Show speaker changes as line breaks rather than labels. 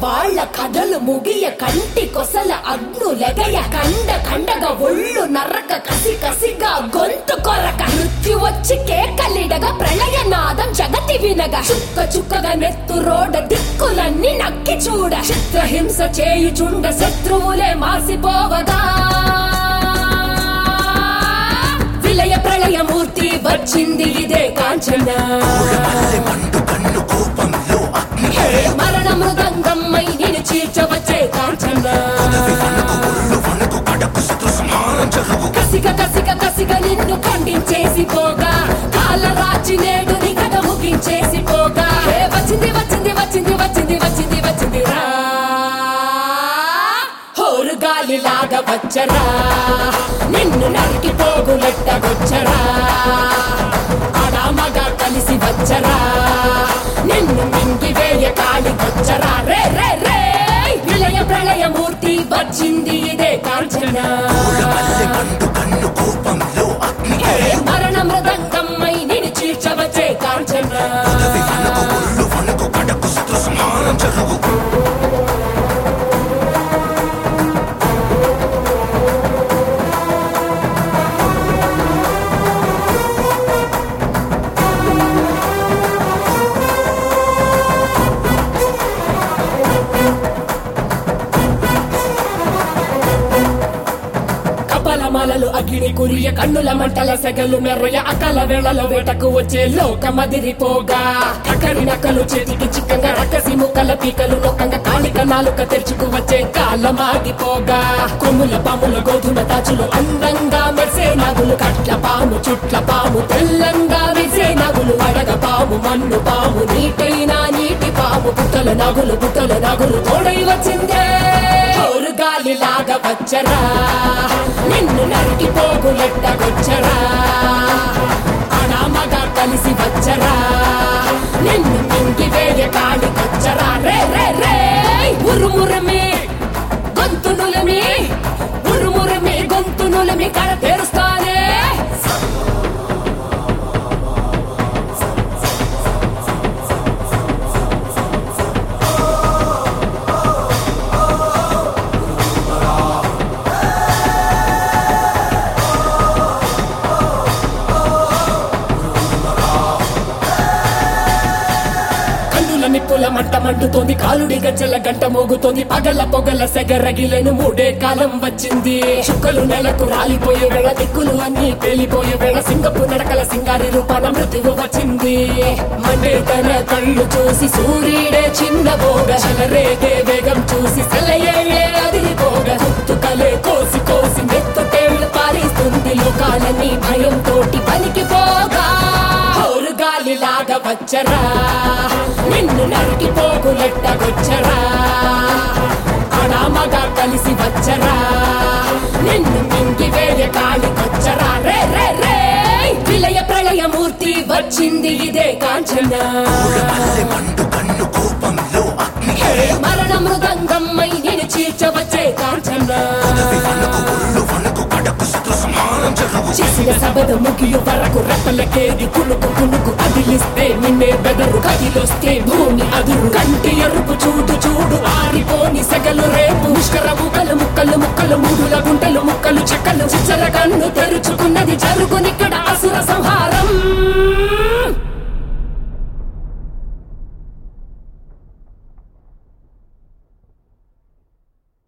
వాళ్ళ కథలు ముగియ కంటి కొసల అగ్నులెగయ కండ కండగా ఒళ్ళు నరక కసి కసిగా గొంతు కొరక మృత్యు వచ్చి కేకలిడగా ప్రళయనాదం జగతి వినగా చుక్క చుక్కగా నెత్తు రోడ దిక్కులన్నీ నక్కి చూడ చిత్రహింస చేయుచుండ శత్రువులే మాసిపోవగా విలయ ప్రళయమూర్తి వచ్చింది ఇదే కాంచన మరణ మృదంగమ్మై నేను చీల్చవచ్చే కాంచన కసిక కసిక కసిక నిన్ను ఖండించేసి పోగా కాలరాచి నేడు నీ కథ ముగించేసి పోగా వచ్చింది వచ్చింది వచ్చింది వచ్చింది వచ్చింది వచ్చింది రా హోరు గాలిలాగా వచ్చరా నిన్ను నరికి పోగులెట్టగొచ్చరా ఆడామగా కలిసి వచ్చరా నిన్ను మింగి వేయ కాళికొచ్చరా రే రే రే విలయ ప్రళయమూర్తి వచ్చింది ఇదే కాంచన మరణ మృదంగమ్మై నేను చీల్చవచ్చే కాంచన కపలమాలలు అగ్ని కురియ కన్నుల మంటల సెగలు మెర్రయ అకల వేళలో వేటకు వచ్చే లోకమదిరిపోగా అక్కడి నక్కలు చేతికి చిక్కంగా రక్కసి ముక్కల పీకలు నొక్కంగా కాళిక నాలుక తెరుచుకు వచ్చే కాలమాగిపోగా కొమ్ముల పాముల గోధుమ తాచులు అందంగా మెరిసే నాగులు కట్ల పాము చుట్ల పాము తెల్లంగా మెరిసే నాగులు అడగ పాము మన్ను పాము నీటైనా నీటి పాము పుట్టల నాగులు తోడై వచ్చిందే గాలిలాగా వచ్చరా నిన్ను నరికి పోగులెట్టగొచ్చరా ఆడామగా కలిసి వచ్చరా నిన్ను మింగి వేయ కాళికొచ్చరా రే రే రే ఉరుమురమే గొంతునులమి ఉరుమురమే గొంతునులమి కడ తెరుస్తానే నిప్పుల మంట మండుతోంది కాలుడి గజ్జల గంట మోగుతోంది పగల పొగల సెగరగిలను మూడే కాలం వచ్చింది చుక్కలు నెలకు రాలిపోయే వేళ దిక్కులు అన్ని పేలిపోయే వేళ సింగపు నడకల సింగారి రూపాన మృత్యువు వచ్చింది మండే తన కళ్ళు చూసి సూర్యుడే చిన్నబోగ చలరేగే వేగం చూసి సెలయేయే అదిరిపోగ గుర్తుకలే కోసి కోసి మెత్తుకేళ్లు పారిస్తుంది లోకాలన్నీ భయం తోటి పనికిపోగా గాలిలాగా వచ్చరా నిన్ను నరికి పోగులెట్టగొచ్చరా ఆడామగా కలిసి వచ్చరా నిన్ను మింగి వేయ కాళికొచ్చరా రే రే రే విలయ ప్రళయమూర్తి వచ్చింది ఇదే కాంచన మరణ మృదంగమ్మై నేను చీల్చవచ్చే కాంచన చేసిన సబద ముగియు వరకు రెప్పలకేది కునుకు కునుకు అదిలిస్తే నిన్నే బెదరు కదిలొస్తే భూమి అదురు కంటి ఎరుపు చూడు చూడు ఆరిపోని సెగలు రేపు ముష్కర ముక్కలు ముక్కలు ముక్కలు మూడుల గుంటలు ముక్కలు చెక్కలు చిచ్చర కన్ను తెరుచుకున్నది జరుగునిక్కడ అసుర